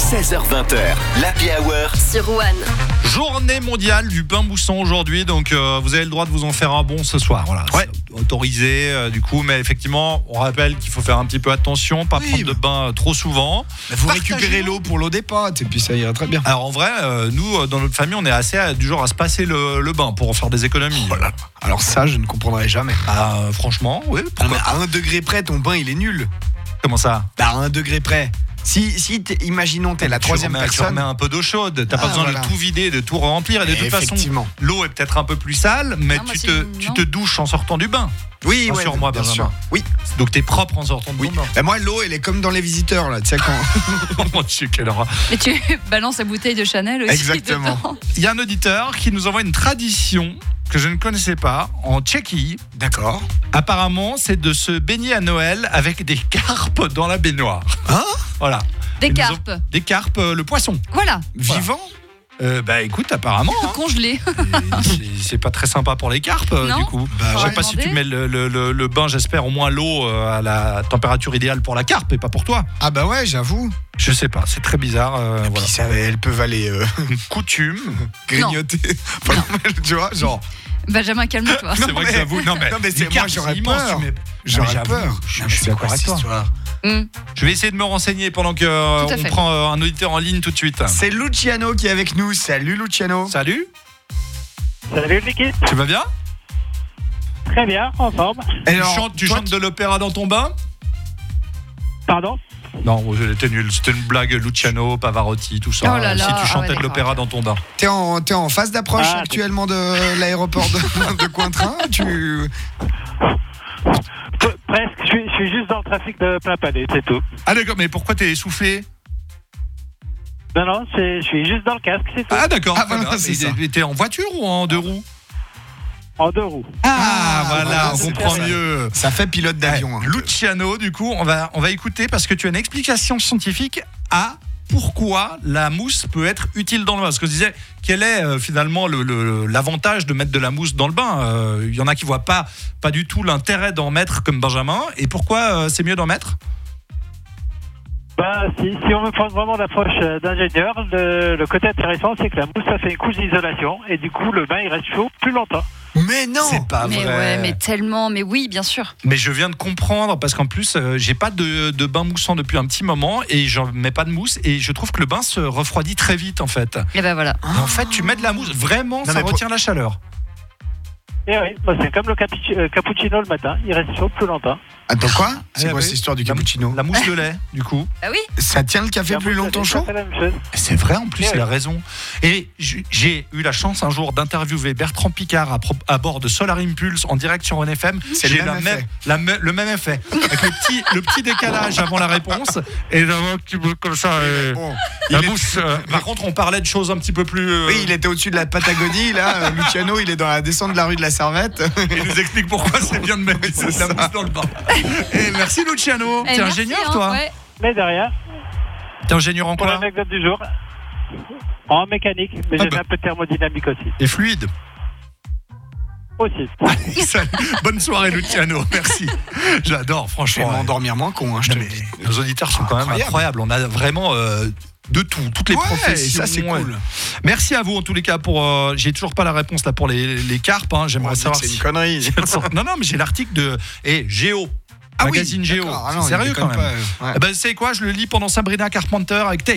16h20h, l'Happy Hour sur One. Journée mondiale du bain moussant aujourd'hui, donc vous avez le droit de vous en faire un bon ce soir. Voilà, Ouais. c'est autorisé du coup, mais effectivement, on rappelle qu'il faut faire un petit peu attention, pas prendre de bain trop souvent. Vous récupérez l'eau pour l'eau des pâtes et puis ça ira très bien. Alors en vrai, nous dans notre famille, on est assez du genre à se passer le bain pour en faire des économies. Voilà. Alors ça, je ne comprendrai jamais. Franchement, oui. Non, Pourquoi mais pas. à 1 degré près, ton bain il est nul. Comment ça? À 1 degré près. Imaginons t'es la troisième Tu personne. remets un peu d'eau chaude. T'as pas besoin voilà. de tout vider, de tout remplir. Et de toute façon, Effectivement. l'eau est peut-être un peu plus sale, mais Non, moi, tu te douches en sortant du bain. Oui, Rassure-moi, bien Benjamin. sûr. Oui, Donc t'es propre en sortant de oui. ton bain. Bah, moi l'eau elle est comme dans Les Visiteurs là, tu sais quand. Oh mon Dieu, quelle horreur. Et tu balances la bouteille de Chanel aussi. Exactement. dedans. Il y a un auditeur qui nous envoie une tradition que je ne connaissais pas en Tchéquie. D'accord. Apparemment, c'est de se baigner à Noël avec des carpes dans la baignoire. Hein? Voilà. Des Ils nous ont- carpes. Des carpes, le poisson. Voilà. Vivant. Bah écoute, apparemment. hein. Congelé. C'est pas très sympa pour les carpes, Non. du coup. Bah, Je ouais. sais pas si tu Demander. mets le bain, j'espère au moins l'eau à la température idéale pour la carpe et pas pour toi. Ah bah ouais, j'avoue. Je sais pas, c'est très bizarre. Puis Voilà. ça, elles peuvent aller Une coutume. grignoter. Enfin, tu vois, genre. Benjamin, calme-toi. C'est vrai que j'avoue. Non mais c'est- les moi, carpes, j'aurais c'est immense, peur. tu mets- J'aurais j'avoue, peur. je suis d'accord avec toi. Je vais essayer de me renseigner pendant que Tout à on fait. prend un auditeur en ligne tout de suite. C'est Luciano qui est avec nous. Salut Luciano. Salut, Salut l'équipe, tu vas bien? très bien, en forme. Alors, Tu toi, chantes de l'opéra dans ton bain? Pardon. Non, c'était nul. C'était une blague, Luciano, Pavarotti, tout ça. Oh là là, Si tu ah chantais ouais, de l'opéra dans ton bain. t'es en phase d'approche Ah, actuellement de l'aéroport de Cointrin. Presque, je suis juste dans le trafic de plein palais, c'est tout. Ah d'accord, mais pourquoi t'es essoufflé? Non, je suis juste dans le casque, c'est tout. Ah d'accord, Ah, très voilà, bien. c'est ça. Mais t'es en voiture ou en deux roues? En 2 roues. Ah voilà, voilà, on c'est comprend ça. mieux. Ça fait pilote d'avion. hein. Luciano, du coup, on va écouter parce que tu as une explication scientifique à pourquoi la mousse peut être utile dans le bain. Parce que je disais, quel est finalement l'avantage de mettre de la mousse dans le bain? Il y en a qui voient pas du tout l'intérêt d'en mettre comme Benjamin. Et pourquoi c'est mieux d'en mettre? Bah, si on veut prendre vraiment l'approche d'ingénieur, le côté intéressant, c'est que la mousse, ça fait une couche d'isolation, et du coup, le bain, il reste chaud plus longtemps. Mais non. C'est pas Mais vrai. ouais, mais tellement. Mais oui, bien sûr. Mais je viens de comprendre parce qu'en plus j'ai pas de bain moussant depuis un petit moment et j'en mets pas de mousse et je trouve que le bain se refroidit très vite en fait. Et ben voilà. Et en fait tu mets de la mousse, vraiment ça mais retient la chaleur. Et oui, bah, c'est comme le cappuccino le matin, il reste chaud plus longtemps. Attends quoi? C'est Ah, quoi oui. cette histoire du La- cappuccino? La mousse de lait du coup. Ah oui. Ça tient le café La plus mousse, longtemps ça chaud? fait la même chose. C'est vrai en plus, Eh il a oui. raison. Et j'ai eu la chance un jour d'interviewer Bertrand Picard à bord de Solar Impulse en direct sur OneFM. C'est J'ai le même effet. le même effet. Avec le petit décalage avant la réponse. Et vraiment, tu veux comme ça. Bon, La il est- mousse. Par contre, on parlait de choses un petit peu plus. Oui, il était au-dessus de la Patagonie, là. Luciano, il est dans la descente de la rue de la Servette. Il nous explique pourquoi c'est bien de mettre Oui, c'est la ça. mousse dans le bain. Et merci Luciano. Eh, T'es merci, ingénieur, hein, toi? ouais. Mais derrière, T'es ingénieur en pour quoi? l'anecdote du jour, en mécanique, mais Ah j'ai bah. fait un peu de thermodynamique aussi. Et fluide. Aussi. Salut. Bonne soirée Luciano, merci. J'adore, Je vais franchement. m'endormir moins con, hein, je Non, te le mais dis. nos auditeurs sont quand même incroyables. On a vraiment de tout, toutes les Ouais, professions. ça c'est cool. Merci à vous en tous les cas pour. J'ai toujours pas la réponse là pour les carpes. Hein. On J'aimerais dit que savoir c'est si une connerie. Non, mais j'ai l'article de Géo. Ah oui, Magazine Géo. d'accord. Ah non, C'est il sérieux quand déconne même. pas, ouais. Eh ben, c'est quoi? Je le lis pendant Sabrina Carpenter avec